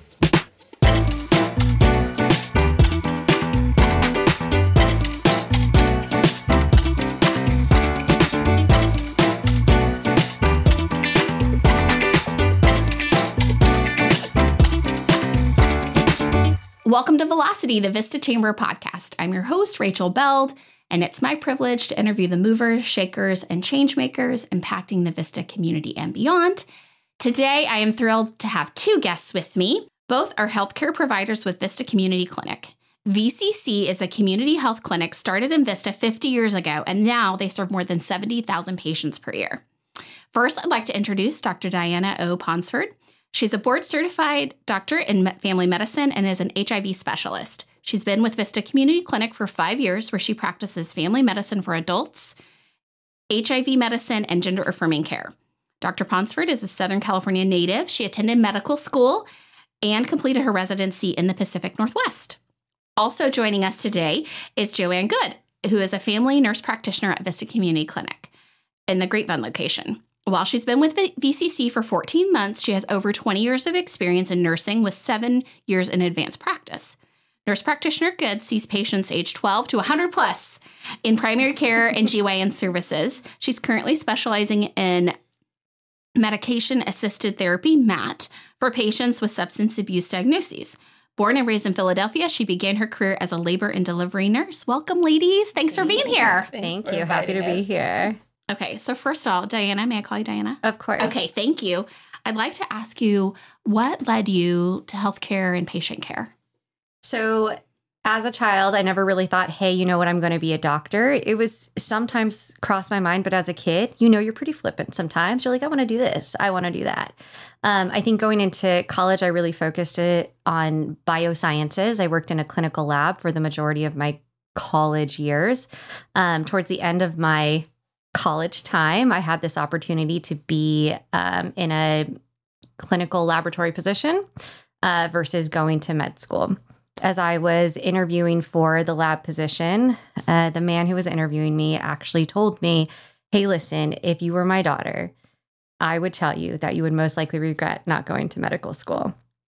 Welcome to Velocity, the Vista Chamber podcast. I'm your host, Rachel Beld, and it's my privilege to interview the movers, shakers, and changemakers impacting the Vista community and beyond. Today, I am thrilled to have two guests with me. Both are healthcare providers with Vista Community Clinic. VCC is a community health clinic started in Vista 50 years ago, and now they serve more than 70,000 patients per year. First, I'd like to introduce Dr. Diana O. Ponsford. She's a board-certified doctor in family medicine and is an HIV specialist. She's been with Vista Community Clinic for 5 years, where she practices family medicine for adults, HIV medicine, and gender-affirming care. Dr. Ponsford is a Southern California native. She attended medical school and completed her residency in the Pacific Northwest. Also joining us today is Joanne Good, who is a family nurse practitioner at Vista Community Clinic in the Grapevine location. While she's been with VCC for 14 months, she has over 20 years of experience in nursing with 7 years in advanced practice. Nurse practitioner Good sees patients age 12 to 100 plus in primary care and GYN services. She's currently specializing in medication-assisted therapy, MAT, for patients with substance abuse diagnoses. Born and raised in Philadelphia, she began her career as a labor and delivery nurse. Welcome, ladies. Thanks for being here. Thank you. Happy to be here. Okay, so first of all, Diana, may I call you Diana? Of course. Okay, thank you. I'd like to ask you, what led you to healthcare and patient care? So as a child, I never really thought, hey, you know what, I'm going to be a doctor. It was sometimes crossed my mind, but as a kid, you're pretty flippant sometimes. You're like, I want to do this. I want to do that. I think going into college, I really focused it on biosciences. I worked in a clinical lab for the majority of my college years. Towards the end of my college time, I had this opportunity to be in a clinical laboratory position versus going to med school. As I was interviewing for the lab position, the man who was interviewing me actually told me, hey, listen, if you were my daughter, I would tell you that you would most likely regret not going to medical school.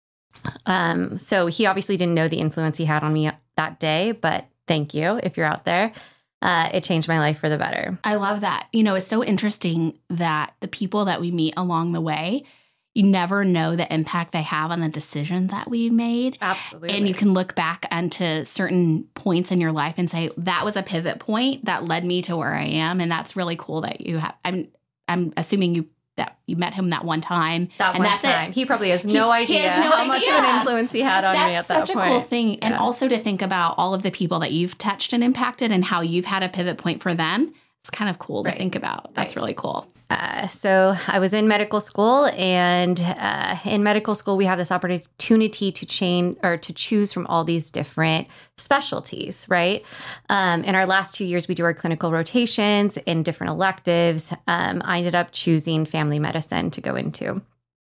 So he obviously didn't know the influence he had on me that day, but thank you if you're out there. It changed my life for the better. I love that. It's so interesting that the people that we meet along the way, you never know the impact they have on the decision that we made. Absolutely. And you can look back onto certain points in your life and say, that was a pivot point that led me to where I am. And that's really cool that you have. I'm assuming that you met him that one time. That's it. He probably has no idea how much of an influence he had on me at that point. That's such a cool thing. Yeah. And also to think about all of the people that you've touched and impacted and how you've had a pivot point for them. It's kind of cool to think about. That's really cool. So I was in medical school, and in medical school, we have this opportunity to choose from all these different specialties, right? In our last 2 years, we do our clinical rotations in different electives. I ended up choosing family medicine to go into.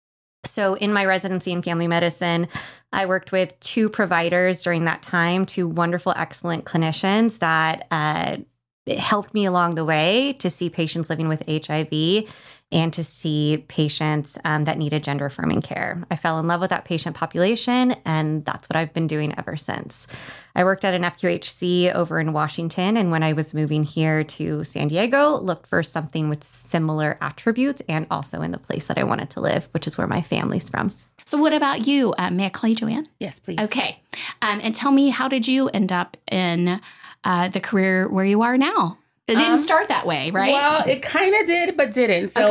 So in my residency in family medicine, I worked with 2 providers during that time, 2 wonderful, excellent clinicians that it helped me along the way to see patients living with HIV and to see patients that needed gender-affirming care. I fell in love with that patient population, and that's what I've been doing ever since. I worked at an FQHC over in Washington, and when I was moving here to San Diego, looked for something with similar attributes and also in the place that I wanted to live, which is where my family's from. So what about you? May I call you Joanne? Yes, please. Okay. And tell me, how did you end up in the career where you are now? It didn't start that way, right? Well, it kind of did, but didn't. So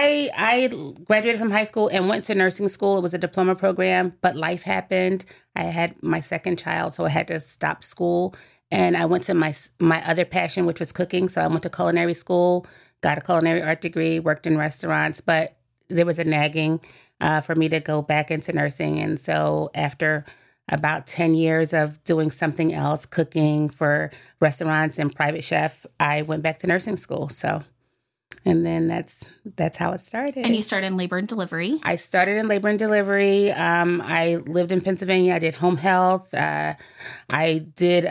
I graduated from high school and went to nursing school. It was a diploma program, but life happened. I had my second child, so I had to stop school. And I went to my other passion, which was cooking. So I went to culinary school, got a culinary art degree, worked in restaurants, but there was a nagging for me to go back into nursing. And so after about 10 years of doing something else, cooking for restaurants and private chef, I went back to nursing school. So, and then that's how it started. And you started in labor and delivery? I started in labor and delivery. I lived in Pennsylvania. I did home health. I did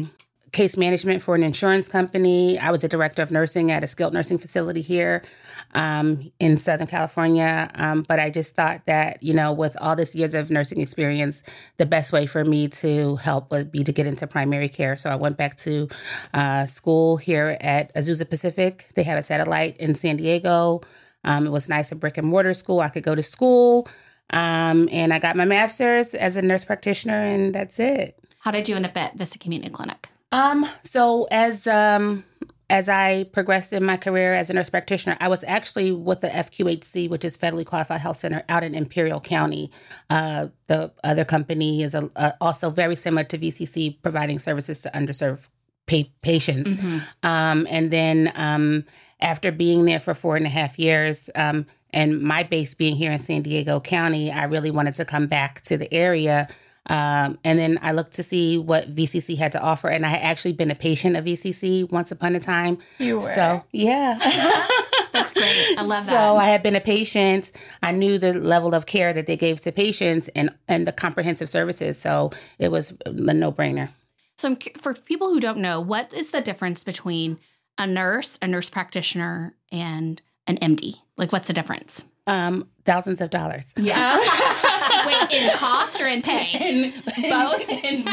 case management for an insurance company. I was a director of nursing at a skilled nursing facility here. in Southern California. But I just thought that, with all this years of nursing experience, the best way for me to help would be to get into primary care. So I went back to school here at Azusa Pacific. They have a satellite in San Diego. It was nice, a brick and mortar school. I could go to school. And I got my master's as a nurse practitioner, and that's it. How did you end up at Vista Community Clinic? So as I progressed in my career as a nurse practitioner, I was actually with the FQHC, which is Federally Qualified Health Center out in Imperial County. The other company is also very similar to VCC, providing services to underserved patients. And then after being there for 4.5 years, and my base being here in San Diego County, I really wanted to come back to the area. And then I looked to see what VCC had to offer. And I had actually been a patient of VCC once upon a time. You were? So, yeah. That's great. I love that. So I had been a patient. I knew the level of care that they gave to patients and the comprehensive services. So it was a no-brainer. So for people who don't know, what is the difference between a nurse practitioner, and an MD? Like, what's the difference? Thousands of dollars. Yeah. Wait, in cost or in pay? Both? In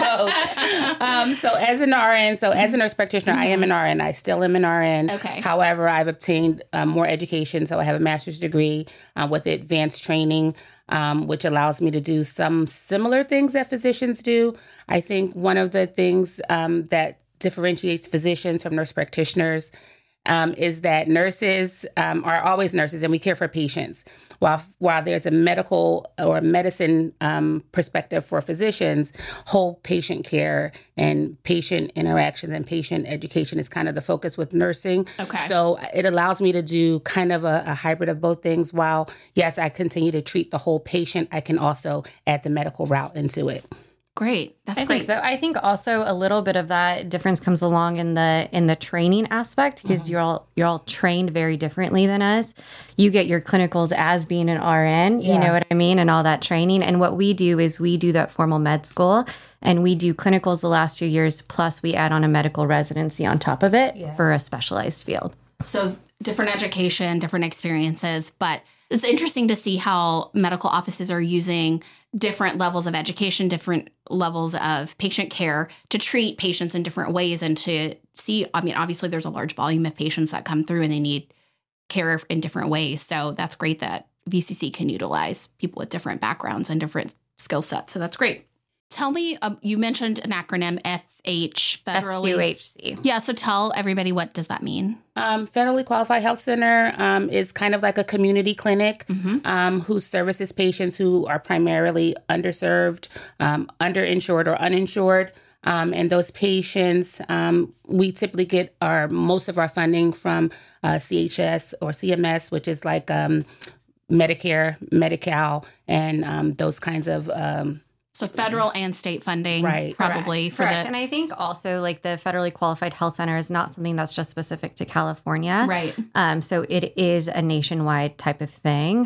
both. So as an RN, as a nurse practitioner, I am an RN. I still am an RN. Okay. However, I've obtained more education. So I have a master's degree with advanced training, which allows me to do some similar things that physicians do. I think one of the things that differentiates physicians from nurse practitioners is that nurses are always nurses and we care for patients. While there's a medical or medicine perspective for physicians, whole patient care and patient interactions and patient education is kind of the focus with nursing. Okay. So it allows me to do kind of a hybrid of both things. While, yes, I continue to treat the whole patient, I can also add the medical route into it. Great. That's I great. think so. I think also a little bit of that difference comes along in the training aspect because you're all trained very differently than us. You get your clinicals as being an RN, you know what I mean, and all that training. And what we do is we do that formal med school and we do clinicals the last 2 years, plus we add on a medical residency on top of it for a specialized field. So different education, different experiences, but it's interesting to see how medical offices are using different levels of education, different levels of patient care to treat patients in different ways and to see, I mean, obviously there's a large volume of patients that come through and they need care in different ways. So that's great that VCC can utilize people with different backgrounds and different skill sets. So that's great. Tell me, you mentioned an acronym, federally. FQHC. Yeah, so tell everybody, what does that mean? Federally Qualified Health Center is kind of like a community clinic who services patients who are primarily underserved, underinsured, or uninsured. And those patients, we typically get most of our funding from CHS or CMS, which is like Medicare, Medi-Cal, and those kinds of So federal and state funding, right, probably. Correct. And I think also like the federally qualified health center is not something that's just specific to California. Right. So it is a nationwide type of thing.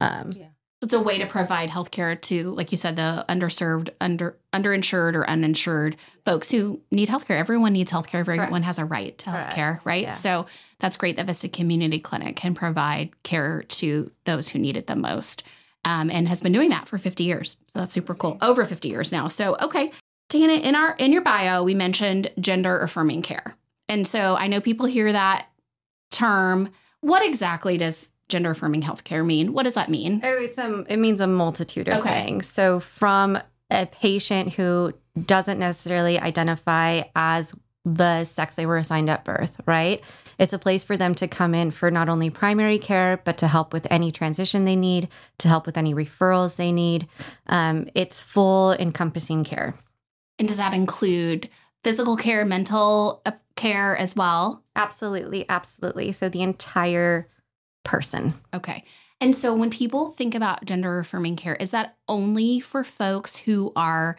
It's a way to provide healthcare to, like you said, the underserved, underinsured or uninsured folks who need healthcare. Everyone needs healthcare. Everyone has a right to healthcare, right? Yeah. So that's great that Vista Community Clinic can provide care to those who need it the most. And has been doing that for 50 years. So that's super cool. Over 50 years now. So, okay. Dana, in your bio, we mentioned gender affirming care. And so I know people hear that term. What exactly does gender affirming healthcare mean? What does that mean? It means a multitude of things. So from a patient who doesn't necessarily identify as the sex they were assigned at birth, right? It's a place for them to come in for not only primary care, but to help with any transition they need, to help with any referrals they need. It's full encompassing care. And does that include physical care, mental care as well? Absolutely. Absolutely. So the entire person. Okay. And so when people think about gender affirming care, is that only for folks who are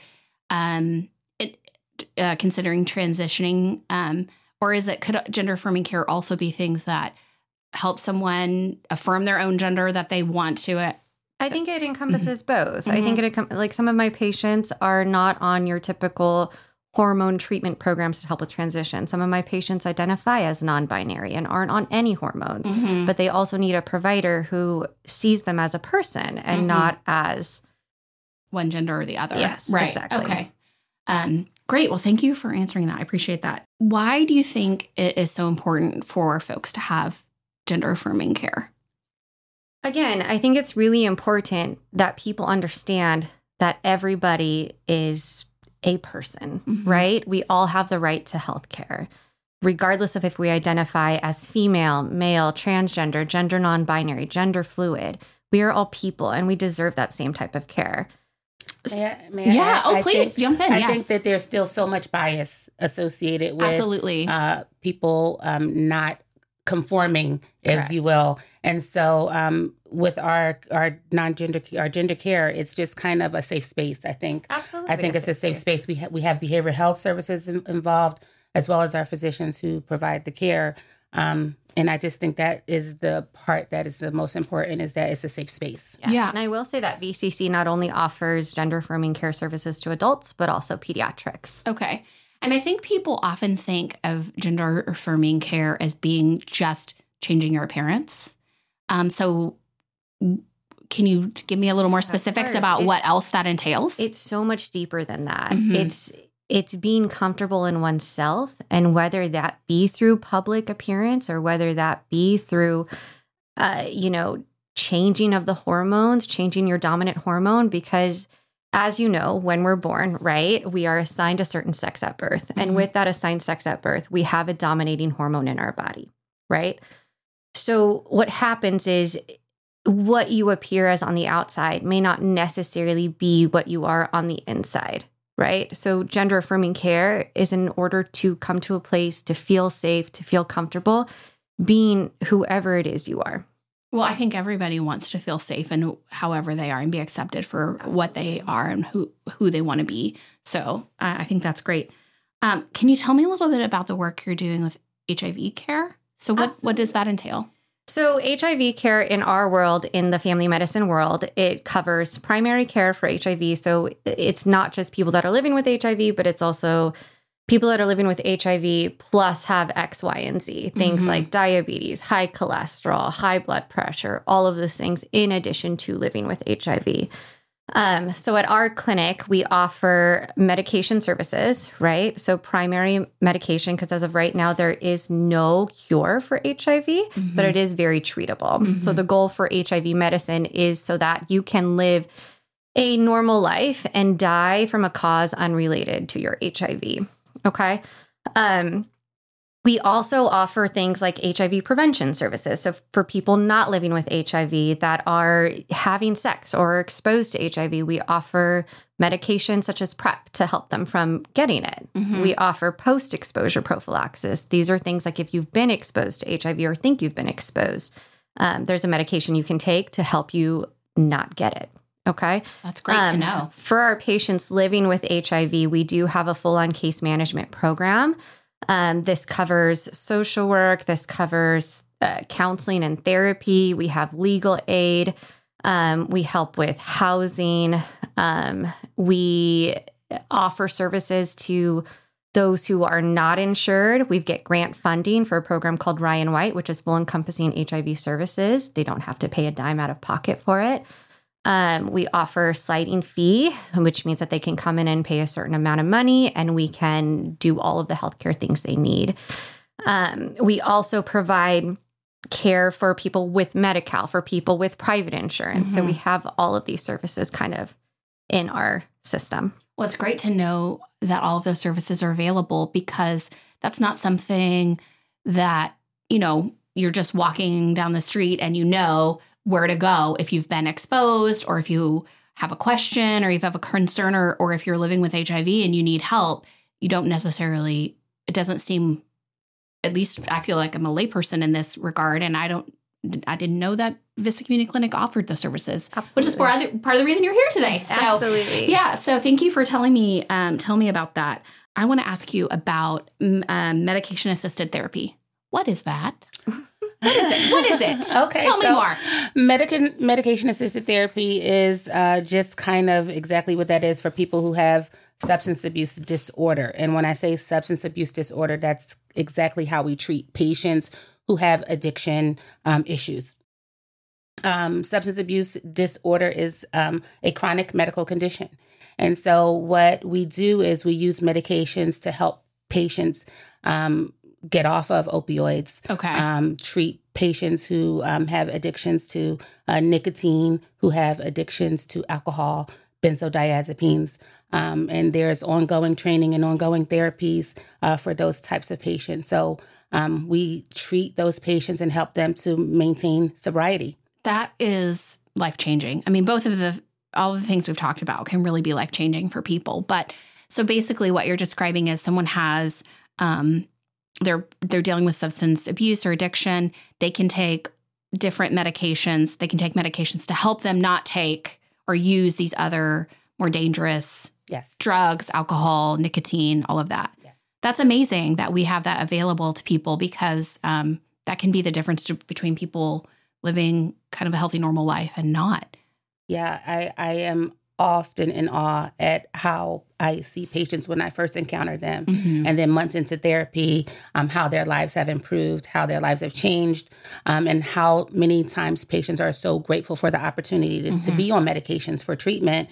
considering transitioning, or could gender affirming care also be things that help someone affirm their own gender that they want to? I think it encompasses both. I think like some of my patients are not on your typical hormone treatment programs to help with transition. Some of my patients identify as non-binary and aren't on any hormones, but they also need a provider who sees them as a person and not as one gender or the other. Yes, right. exactly. Okay. Great. Well, thank you for answering that. I appreciate that. Why do you think it is so important for folks to have gender affirming care? Again, I think it's really important that people understand that everybody is a person, right? We all have the right to health care, regardless of if we identify as female, male, transgender, gender non-binary, gender fluid. We are all people and we deserve that same type of care. May I Please jump in. I think that there's still so much bias associated with absolutely people not conforming, as you will. And so with our gender care, it's just kind of a safe space, I think. Absolutely. I think it's a safe space. We have behavioral health services involved, as well as our physicians who provide the care. And I just think that is the part that is the most important, is that it's a safe space. Yeah. And I will say that VCC not only offers gender affirming care services to adults, but also pediatrics. Okay. And I think people often think of gender affirming care as being just changing your appearance. So can you give me a little more specifics about what else that entails? It's so much deeper than that. It's being comfortable in oneself, and whether that be through public appearance or whether that be through, changing of the hormones, changing your dominant hormone, because as you know, when we're born, right, we are assigned a certain sex at birth. And with that assigned sex at birth, we have a dominating hormone in our body, right? So what happens is what you appear as on the outside may not necessarily be what you are on the inside. Right? So gender affirming care is in order to come to a place to feel safe, to feel comfortable being whoever it is you are. Well, I think everybody wants to feel safe and however they are and be accepted for what they are and who they want to be. So I think that's great. Can you tell me a little bit about the work you're doing with HIV care? So what does that entail? So HIV care in our world, in the family medicine world, it covers primary care for HIV. So it's not just people that are living with HIV, but it's also people that are living with HIV plus have X, Y, and Z. Things like diabetes, high cholesterol, high blood pressure, all of those things in addition to living with HIV. So at our clinic, we offer medication services, right? So primary medication, because as of right now, there is no cure for HIV, but it is very treatable. So the goal for HIV medicine is so that you can live a normal life and die from a cause unrelated to your HIV. Okay. We also offer things like HIV prevention services. So for people not living with HIV that are having sex or exposed to HIV, we offer medications such as PrEP to help them from getting it. We offer post-exposure prophylaxis. These are things like if you've been exposed to HIV or think you've been exposed, there's a medication you can take to help you not get it. Okay. That's great to know. For our patients living with HIV, we do have a full-on case management program. This covers social work. This covers counseling and therapy. We have legal aid. We help with housing. We offer services to those who are not insured. We get grant funding for a program called Ryan White, which is full encompassing HIV services. They don't have to pay a dime out of pocket for it. We offer sliding fee, which means that they can come in and pay a certain amount of money, and we can do all of the healthcare things they need. We also provide care for people with Medi-Cal, for people with private insurance. So we have all of these services kind of in our system. Well, it's great to know that all of those services are available, because that's not something that, you're just walking down the street and where to go if you've been exposed, or if you have a question, or if you have a concern, or if you're living with HIV and you need help. You don't necessarily, it doesn't seem, at least I feel like I'm a layperson in this regard, and I didn't know that Vista Community Clinic offered those services. Absolutely. Which is part of the reason you're here today. So, absolutely. Yeah. So thank you for telling me about that. I want to ask you about medication assisted therapy. What is that? What is it? Okay. Tell me more. Medication-assisted therapy is just kind of exactly what that is for people who have substance abuse disorder. And when I say substance abuse disorder, that's exactly how we treat patients who have addiction issues. Substance abuse disorder is a chronic medical condition. And so what we do is we use medications to help patients get off of opioids, treat patients who have addictions to nicotine, who have addictions to alcohol, benzodiazepines. And there's ongoing training and ongoing therapies for those types of patients. So we treat those patients and help them to maintain sobriety. That is life-changing. I mean, all of the things we've talked about can really be life-changing for people. But so basically what you're describing is someone has, they're dealing with substance abuse or addiction. They can take different medications. They can take medications to help them not take or use these other more dangerous drugs, alcohol, nicotine, all of that. Yes. That's amazing that we have that available to people because that can be the difference between people living kind of a healthy, normal life and not. Yeah, I am often in awe at how I see patients when I first encounter them. Mm-hmm. And then months into therapy, how their lives have improved, how their lives have changed, and how many times patients are so grateful for the opportunity to be on medications for treatment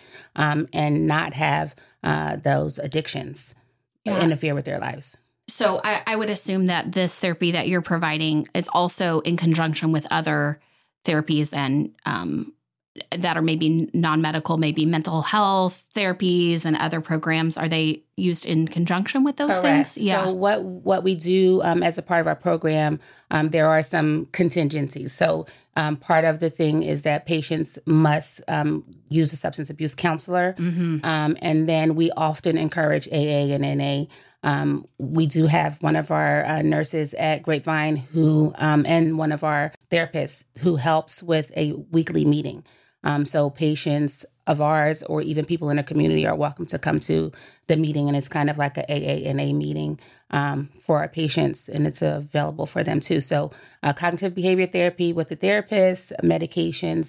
and not have those addictions interfere with their lives. So I would assume that this therapy that you're providing is also in conjunction with other therapies and that are maybe non-medical, maybe mental health therapies and other programs. Are they used in conjunction with those Correct. things? Yeah. So what we do as a part of our program, there are some contingencies. So part of the thing is that patients must use a substance abuse counselor. Mm-hmm. And then we often encourage AA and NA. We do have one of our nurses at Grapevine who, and one of our therapists who helps with a weekly meeting. So patients of ours or even people in the community are welcome to come to the meeting. And it's kind of like a AA&A meeting for our patients, and it's available for them too. So cognitive behavior therapy with the therapist, medications,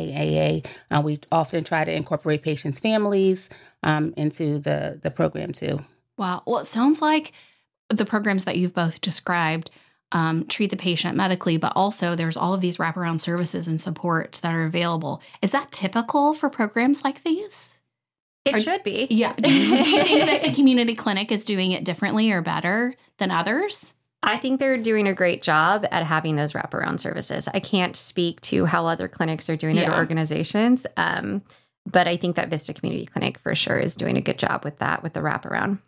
NA, AA. We often try to incorporate patients' families into the program too. Wow. Well, it sounds like the programs that you've both described treat the patient medically, but also there's all of these wraparound services and supports that are available. Is that typical for programs like these? It should be. Yeah. Do you think Vista Community Clinic is doing it differently or better than others? I think they're doing a great job at having those wraparound services. I can't speak to how other clinics are doing it or organizations, but I think that Vista Community Clinic for sure is doing a good job with that, with the wraparound.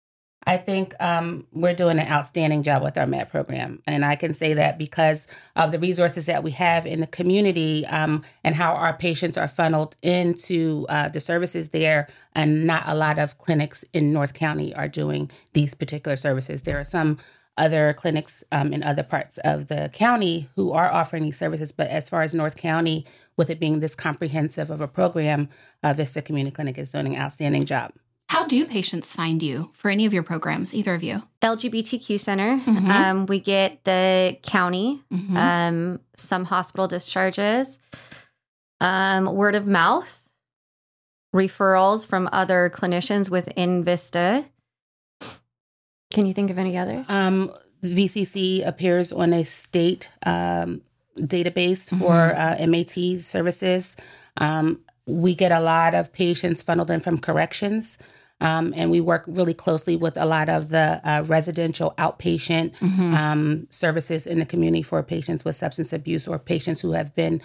I think we're doing an outstanding job with our MED program. And I can say that because of the resources that we have in the community and how our patients are funneled into the services there. And not a lot of clinics in North County are doing these particular services. There are some other clinics in other parts of the county who are offering these services. But as far as North County, with it being this comprehensive of a program, Vista Community Clinic is doing an outstanding job. How do patients find you for any of your programs, either of you? LGBTQ Center. Mm-hmm. We get the county, some hospital discharges, word of mouth, referrals from other clinicians within Vista. Can you think of any others? VCC appears on a state database for MAT services. We get a lot of patients funneled in from corrections, and we work really closely with a lot of the residential outpatient services in the community for patients with substance abuse or patients who have been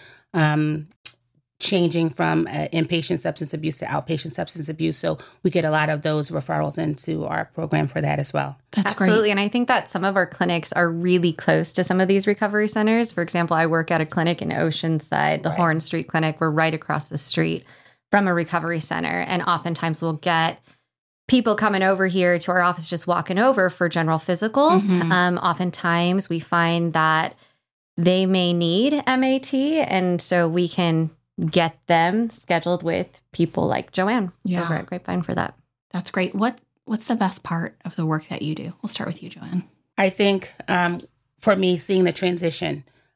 changing from inpatient substance abuse to outpatient substance abuse. So we get a lot of those referrals into our program for that as well. That's Absolutely. great. And I think that some of our clinics are really close to some of these recovery centers. For example, I work at a clinic in Oceanside, the Horn Street Clinic. We're right across the street from a recovery center. And oftentimes we'll get people coming over here to our office, just walking over for general physicals. Oftentimes we find that they may need MAT. And so we can get them scheduled with people like Joanne over at Grapevine for that. That's great. What's the best part of the work that you do? We'll start with you, Joanne. I think for me, seeing the transition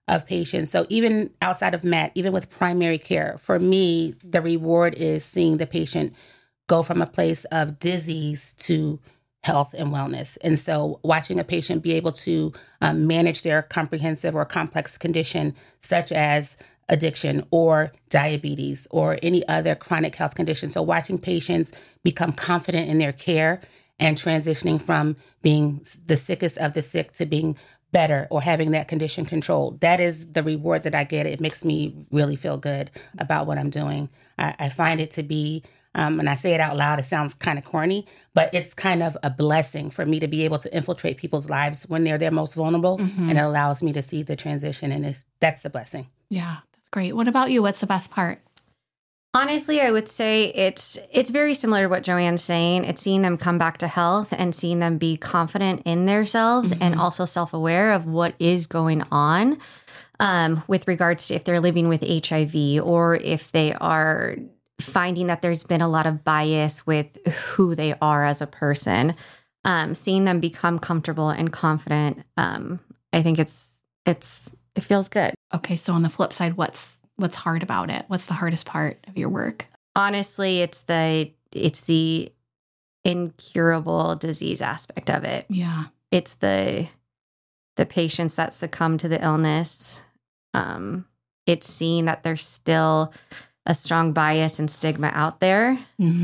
of patients. So even outside of MAT, even with primary care, for me, the reward is seeing the patient go from a place of disease to health and wellness. And so watching a patient be able to manage their comprehensive or complex condition, such as addiction or diabetes or any other chronic health condition. So watching patients become confident in their care and transitioning from being the sickest of the sick to being better or having that condition controlled. That is the reward that I get. It makes me really feel good about what I'm doing. I find it to be, and I say it out loud, it sounds kind of corny, but it's kind of a blessing for me to be able to infiltrate people's lives when they're their most vulnerable. And it allows me to see the transition. And that's the blessing. Yeah, that's great. What about you? What's the best part? Honestly, I would say it's very similar to what Joanne's saying. It's seeing them come back to health and seeing them be confident in themselves and also self-aware of what is going on with regards to if they're living with HIV or if they are finding that there's been a lot of bias with who they are as a person. Seeing them become comfortable and confident, I think it feels good. Okay, so on the flip side, what's hard about it? What's the hardest part of your work? Honestly, it's the incurable disease aspect of it. Yeah. It's the patients that succumb to the illness. It's seeing that there's still a strong bias and stigma out there.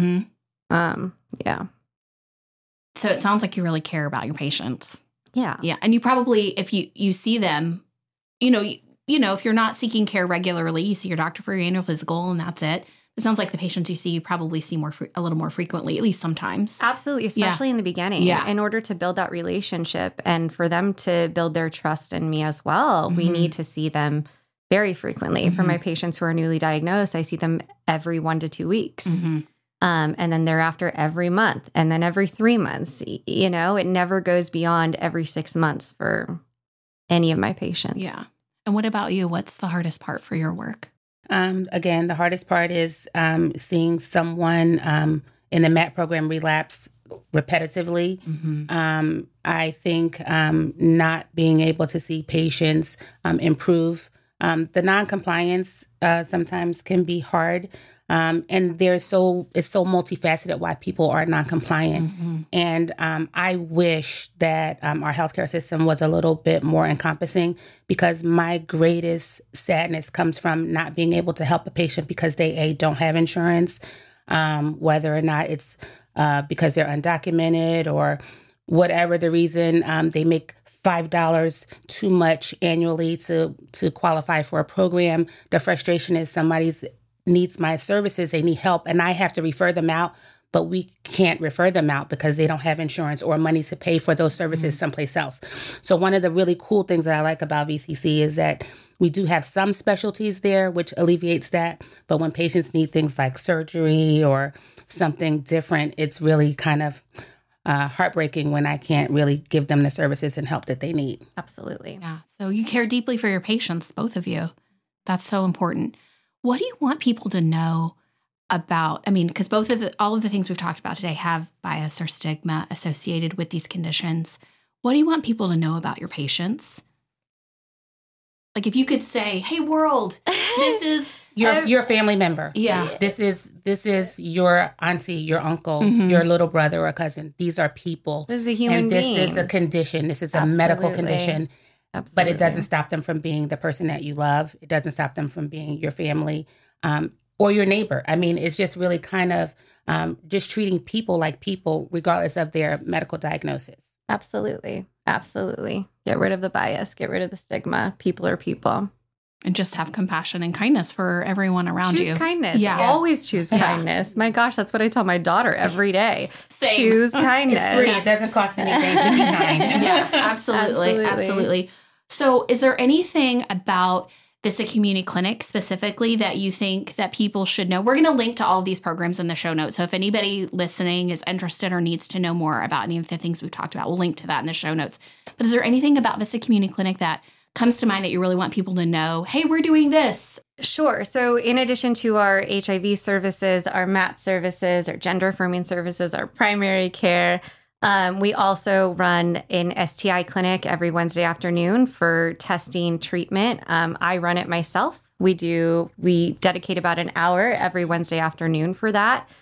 Yeah. So it sounds like you really care about your patients. Yeah. Yeah. And you probably, if you see them, you know, if you're not seeking care regularly, you see your doctor for your annual physical and that's it. It sounds like the patients you see, you probably see a little more frequently, at least sometimes. Absolutely, especially in the beginning. Yeah. In order to build that relationship and for them to build their trust in me as well, we need to see them very frequently. For my patients who are newly diagnosed, I see them every 1 to 2 weeks. And then thereafter every month and then every 3 months. You know, it never goes beyond every 6 months for any of my patients. Yeah. And what about you? What's the hardest part for your work? Again, the hardest part is seeing someone in the MAT program relapse repetitively. I think not being able to see patients improve. The non-compliance sometimes can be hard. And it's so multifaceted why people are non-compliant. And I wish that our healthcare system was a little bit more encompassing, because my greatest sadness comes from not being able to help a patient because they don't have insurance, whether or not it's because they're undocumented or whatever the reason. They make $5 too much annually to qualify for a program. The frustration is somebody's needs my services, they need help, and I have to refer them out, but we can't refer them out because they don't have insurance or money to pay for those services someplace else. So one of the really cool things that I like about VCC is that we do have some specialties there, which alleviates that. But when patients need things like surgery or something different, it's really kind of heartbreaking when I can't really give them the services and help that they need. Absolutely. Yeah. So you care deeply for your patients, both of you. That's so important. What do you want people to know about, because all of the things we've talked about today have bias or stigma associated with these conditions. What do you want people to know about your patients? Like if you could say, hey world, this is your family member. Yeah. This is your auntie, your uncle, your little brother or cousin. These are people. This is a human being. This is a condition. This is a medical condition. Absolutely. But it doesn't stop them from being the person that you love. It doesn't stop them from being your family or your neighbor. It's just really kind of just treating people like people, regardless of their medical diagnosis. Absolutely. Absolutely. Get rid of the bias. Get rid of the stigma. People are people. And just have compassion and kindness for everyone around you. Choose kindness. Yeah. Always choose kindness. My gosh, that's what I tell my daughter every day. Same. Choose kindness. It's free. It doesn't cost anything to be kind. Yeah, absolutely. So is there anything about Vista Community Clinic specifically that you think that people should know? We're going to link to all of these programs in the show notes. So if anybody listening is interested or needs to know more about any of the things we've talked about, we'll link to that in the show notes. But is there anything about Vista Community Clinic that comes to mind that you really want people to know? Hey, we're doing this. Sure. So in addition to our HIV services, our MAT services, our gender affirming services, our primary care, We also an STI clinic every Wednesday afternoon for testing treatment. I run it myself. We dedicate about an hour every Wednesday afternoon for that.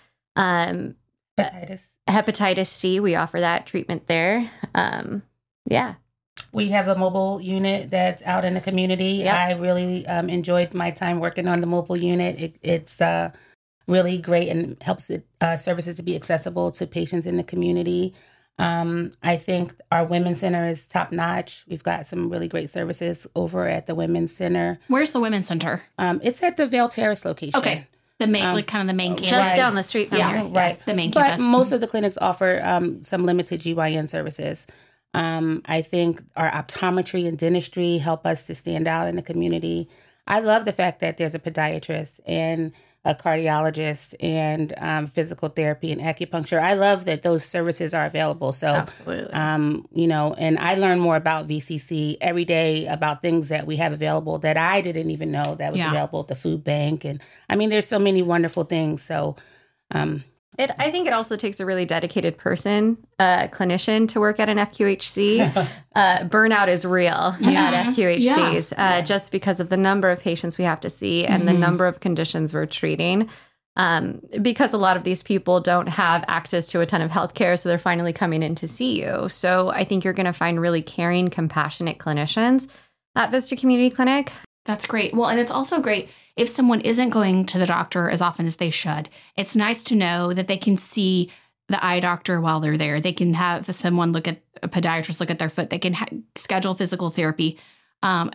Hepatitis C, we offer that treatment there. Yeah. We have a mobile unit that's out in the community. Yep. I really enjoyed my time working on the mobile unit. It's really great and helps services to be accessible to patients in the community. I think our Women's Center is top notch. We've got some really great services over at the Women's Center. Where's the Women's Center? It's at the Vail Terrace location. Okay. The main, kind of the main campus. Just down the street from here. Right. Yes, the main campus. But most of the clinics offer some limited GYN services. I think our optometry and dentistry help us to stand out in the community. I love the fact that there's a podiatrist and a cardiologist and physical therapy and acupuncture. I love that those services are available. So, absolutely. And I learn more about VCC every day about things that we have available that I didn't even know that was available at the food bank. And I mean, there's so many wonderful things. So, I think it also takes a really dedicated person, clinician, to work at an FQHC. Burnout is real at FQHCs, just because of the number of patients we have to see and the number of conditions we're treating. Because a lot of these people don't have access to a ton of healthcare, so they're finally coming in to see you. So I think you're going to find really caring, compassionate clinicians at Vista Community Clinic. That's great. Well, and it's also great if someone isn't going to the doctor as often as they should. It's nice to know that they can see the eye doctor while they're there. They can have someone look at a podiatrist, look at their foot. They can schedule physical therapy. I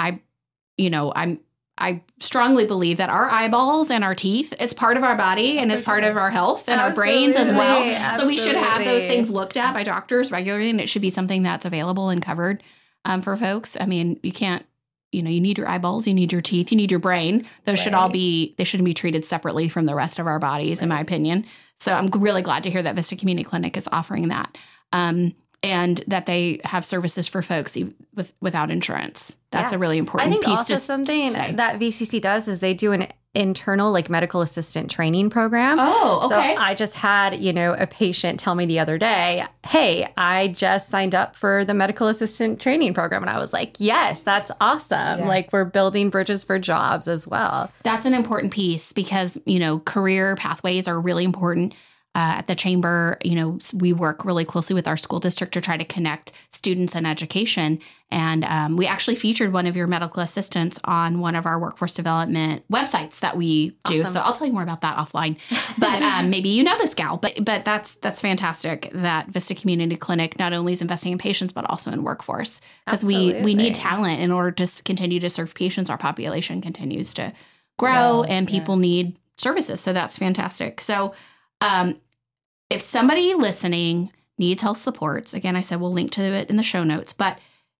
strongly believe that our eyeballs and our teeth, it's part of our body and it's part of our health and our brains as well. Absolutely. So we should have those things looked at by doctors regularly, and it should be something that's available and covered for folks. I mean, you can't. You need your eyeballs, you need your teeth, you need your brain. Those should all they shouldn't be treated separately from the rest of our bodies, in my opinion. So I'm really glad to hear that Vista Community Clinic is offering that. And that they have services for folks without insurance. That's a really important piece. I think also something that VCC does is they do an internal medical assistant training program. Oh, okay. So I just had, a patient tell me the other day, hey, I just signed up for the medical assistant training program. And I was like, yes, that's awesome. Yeah. We're building bridges for jobs as well. That's an important piece because, career pathways are really important. At the chamber, we work really closely with our school district to try to connect students and education. And we actually featured one of your medical assistants on one of our workforce development websites that we do. Awesome. So I'll tell you more about that offline. But maybe you know this gal. But that's fantastic that Vista Community Clinic not only is investing in patients, but also in workforce. Because we need talent in order to continue to serve patients. Our population continues to grow and people need services. So that's fantastic. So if somebody listening needs health supports, again, I said we'll link to it in the show notes, but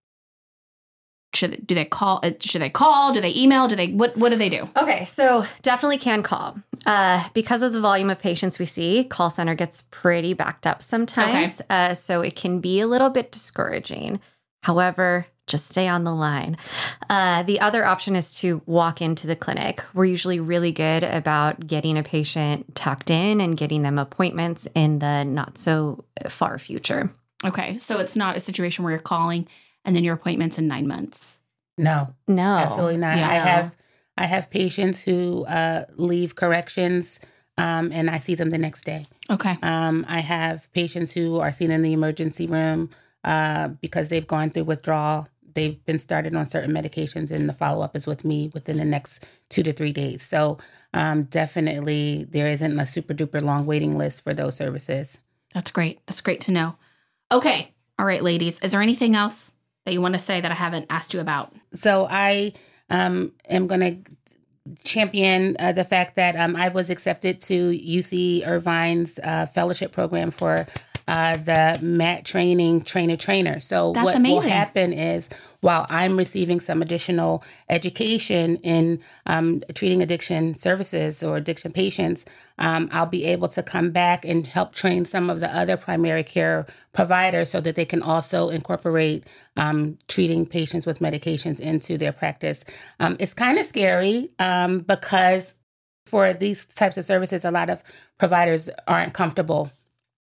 do they call? Do they email? What do they do? Okay, so definitely can call. Because of the volume of patients we see, call center gets pretty backed up sometimes. Okay. So it can be a little bit discouraging. However, just stay on the line. The other option is to walk into the clinic. We're usually really good about getting a patient tucked in and getting them appointments in the not so far future. Okay. So it's not a situation where you're calling and then your appointment's in 9 months. No, absolutely not. Yeah. I have patients who leave corrections and I see them the next day. Okay. I have patients who are seen in the emergency room because they've gone through withdrawal. They've been started on certain medications and the follow-up is with me within the next 2 to 3 days. So definitely there isn't a super duper long waiting list for those services. That's great. That's great to know. Okay. All right, ladies. Is there anything else that you want to say that I haven't asked you about? So I am going to champion the fact that I was accepted to UC Irvine's fellowship program for the MAT training trainer. So that's what amazing. Will happen is while I'm receiving some additional education in treating addiction services or addiction patients, I'll be able to come back and help train some of the other primary care providers so that they can also incorporate treating patients with medications into their practice. It's kind of scary because for these types of services, a lot of providers aren't comfortable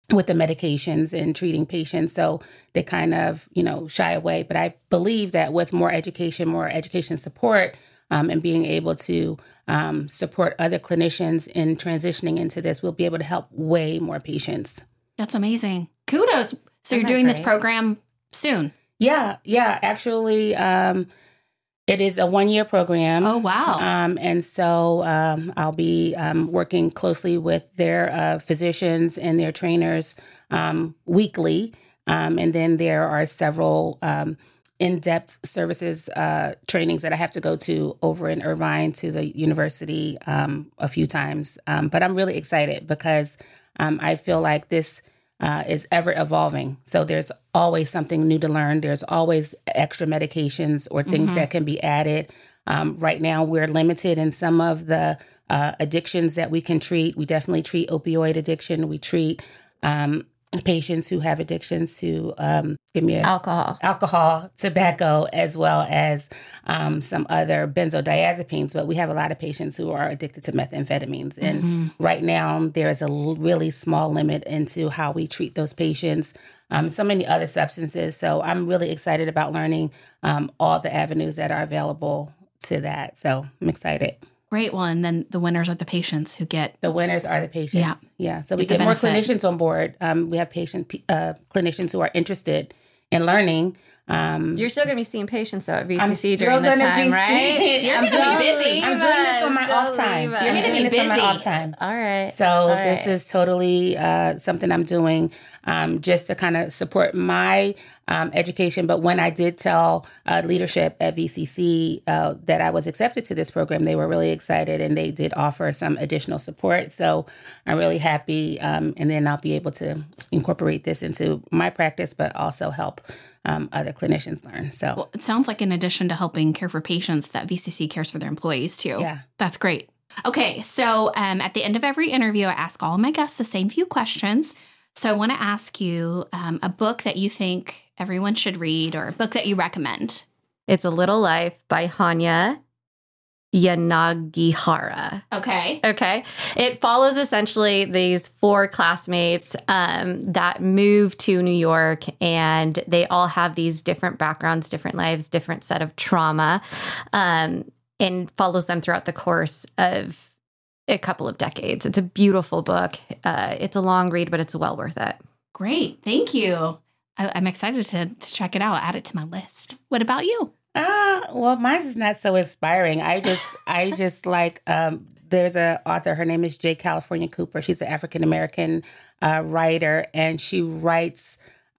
with the medications and treating patients. So they kind of, shy away. But I believe that with more education support, and being able to support other clinicians in transitioning into this, we'll be able to help way more patients. That's amazing. Kudos. So you're doing this program soon? Yeah. Actually, it is a 1-year program. Oh, wow. And so I'll be working closely with their physicians and their trainers weekly. And then there are several in-depth services trainings that I have to go to over in Irvine to the university a few times. But I'm really excited because I feel like this is ever evolving. So there's always something new to learn. There's always extra medications or things that can be added. Right now, we're limited in some of the addictions that we can treat. We definitely treat opioid addiction. We treat patients who have addictions to alcohol, tobacco, as well as some other benzodiazepines. But we have a lot of patients who are addicted to methamphetamines. And right now, there is a really small limit into how we treat those patients. So many other substances. So I'm really excited about learning all the avenues that are available to that. So I'm excited. Great. Well, and then the winners are the patients who get... The winners are the patients. Yeah. So we get more clinicians on board. We have clinicians who are interested in learning. You're still going to be seeing patients, though, at VCC during the time, right? You're going to be busy. I'm doing this on my off time. You're going to be busy. On my off time. All right. So this is totally something I'm doing just to kind of support my education. But when I did tell leadership at VCC that I was accepted to this program, they were really excited and they did offer some additional support. So I'm really happy. And then I'll be able to incorporate this into my practice, but also help other clinicians learn. So well, it sounds like in addition to helping care for patients, that VCC cares for their employees too. Yeah. That's great. Okay. So at the end of every interview, I ask all of my guests the same few questions. So I want to ask you a book that you think everyone should read or a book that you recommend. It's A Little Life by Hanya Yanagihara. Okay. It follows essentially these 4 classmates that move to New York, and they all have these different backgrounds, different lives, different set of trauma, and follows them throughout the course of a couple of decades. It's a beautiful book. It's a long read, but it's well worth it. Great. Thank you. I'm excited to check it out. I'll add it to my list. What about you? Well, mine is not so inspiring. I just like, there's an author, her name is J. California Cooper. She's an African-American writer, and she writes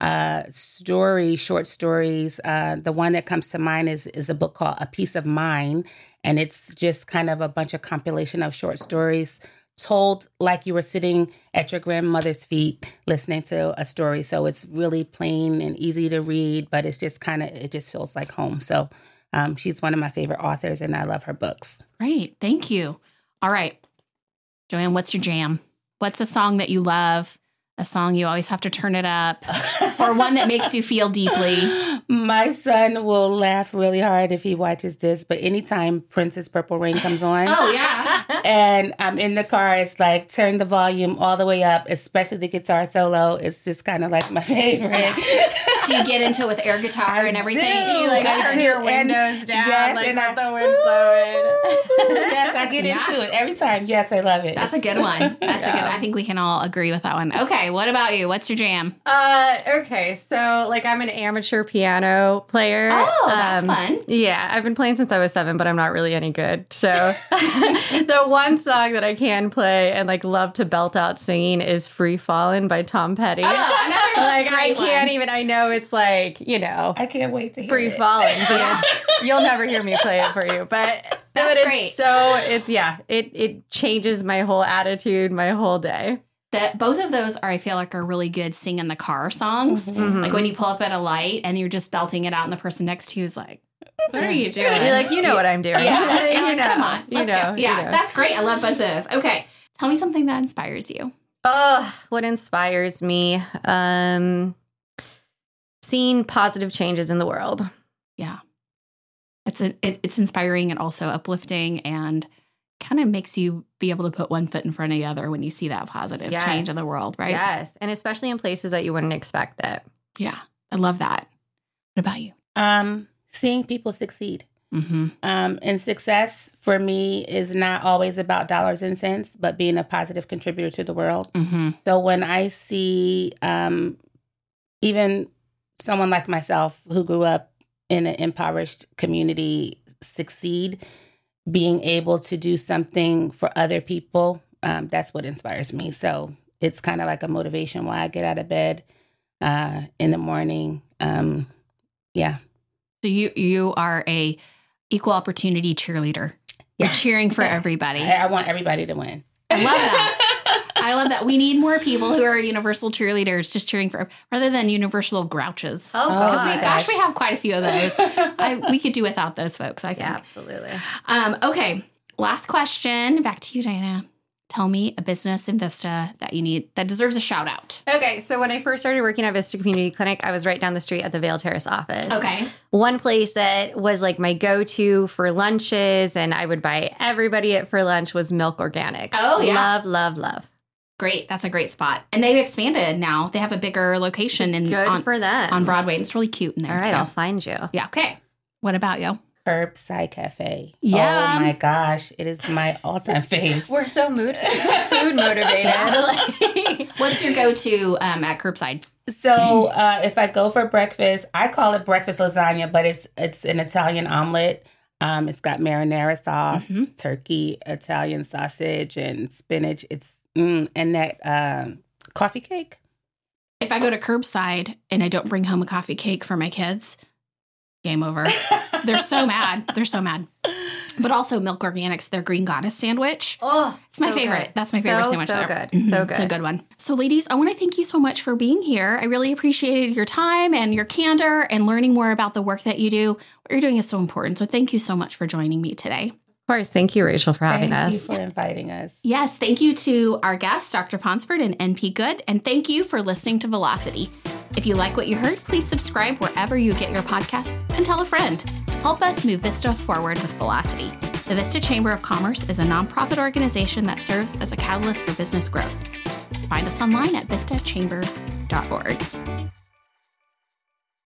short stories. The one that comes to mind is a book called A Piece of Mine, and it's just kind of a bunch of compilation of short stories told like you were sitting at your grandmother's feet listening to a story. So it's really plain and easy to read, but it's just it just feels like home. So she's one of my favorite authors, and I love her books. Great. Thank you. All right. Joanne, what's your jam? What's a song that you love? A song you always have to turn it up, or one that makes you feel deeply? My son will laugh really hard if he watches this, but anytime Prince's Purple Rain comes on, oh yeah, and I'm in the car, it's like turn the volume all the way up, especially the guitar solo. It's just kind of like my favorite. Do you get into it with air guitar and everything? Do you like turn your windows down, yes, like and let the wind blowing? Yes, I get into it every time. Yes, I love it. That's a good one. That's a good. I think we can all agree with that one. Okay, what about you? What's your jam? Okay, so like I'm an amateur piano player. Oh, that's fun. Yeah, I've been playing since I was 7, but I'm not really any good. So the one song that I can play and like love to belt out singing is "Free Fallin'" by Tom Petty. Oh, like I can't even. I know it's like I can't wait to hear Free Fallin', but you'll never hear me play it for you. But that's great. It changes my whole attitude, my whole day. That both of those I feel like are really good sing in the car songs. Mm-hmm. Like when you pull up at a light and you're just belting it out and the person next to you is like, what are you doing? You're like, you know what I'm doing. Yeah. Come on. Let's go. Yeah, that's great. I love both of those. Okay. Tell me something that inspires you. What inspires me? Seeing positive changes in the world. Yeah. It's inspiring and also uplifting, and kind of makes you be able to put one foot in front of the other when you see that positive change in the world, right? Yes. And especially in places that you wouldn't expect it. Yeah. I love that. What about you? Seeing people succeed. Mm-hmm. And success for me is not always about dollars and cents, but being a positive contributor to the world. Mm-hmm. So when I see even someone like myself who grew up in an impoverished community succeed, being able to do something for other people, that's what inspires me. So it's kind of like a motivation why I get out of bed in the morning. Yeah. So you are a equal opportunity cheerleader. You're cheering for everybody. I want everybody to win. I love that. I love that. We need more people who are universal cheerleaders, just cheering for, rather than universal grouches. Oh, Because we have quite a few of those. We could do without those folks, I think. Yeah, absolutely. Okay. Last question. Back to you, Diana. Tell me a business in Vista that deserves a shout out. Okay, so when I first started working at Vista Community Clinic, I was right down the street at the Vale Terrace office. Okay. One place that was like my go-to for lunches, and I would buy everybody it for lunch, was Milk Organics. Oh, yeah. Love, love, love. Great. That's a great spot. And they've expanded now. They have a bigger location for them. on Broadway. And it's really cute in there, All right, too. I'll find you. Yeah, okay. What about you? Curbside Cafe. Yeah. Oh my gosh. It is my all-time fave. We're so food motivated. What's your go-to at Curbside? So if I go for breakfast, I call it breakfast lasagna, but it's an Italian omelet. It's got marinara sauce, turkey, Italian sausage, and spinach. And that coffee cake. If I go to Curbside and I don't bring home a coffee cake for my kids, game over. They're so mad. They're so mad. But also Milk Organics, their Green Goddess sandwich. Oh, it's my favorite. Good. That's my favorite sandwich. So there. good. Mm-hmm. So good. It's a good one. So ladies, I want to thank you so much for being here. I really appreciated your time and your candor and learning more about the work that you do. What you're doing is so important. So thank you so much for joining me today. Of course. Thank you, Rachel, for having us. Thank you for inviting us. Yes. Thank you to our guests, Dr. Ponsford and NP Good. And thank you for listening to Velocity. If you like what you heard, please subscribe wherever you get your podcasts and tell a friend. Help us move Vista forward with Velocity. The Vista Chamber of Commerce is a nonprofit organization that serves as a catalyst for business growth. Find us online at vistachamber.org.